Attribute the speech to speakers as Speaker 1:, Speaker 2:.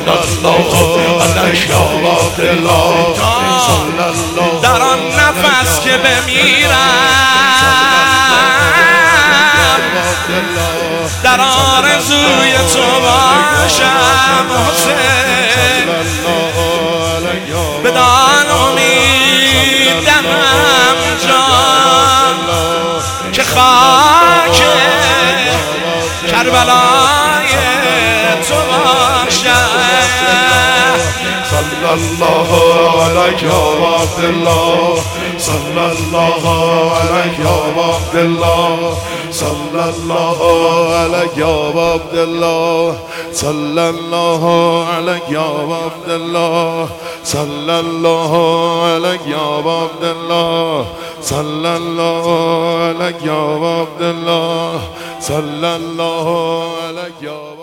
Speaker 1: الله علیک یا عبدالله صلی الله
Speaker 2: در آن نفس که بمیرم در آرزوی تو باشم حسین بدان امیدم جان که خاک کربلای تو باشم
Speaker 1: صلی الله علیک یا عبدالله صلی الله علیک یا عبدالله صلی الله علیک یا عبدالله صلی الله علیک یا عبدالله صلی الله علیک یا عبدالله صلی الله علیک یا عبدالله صلی الله علیک یا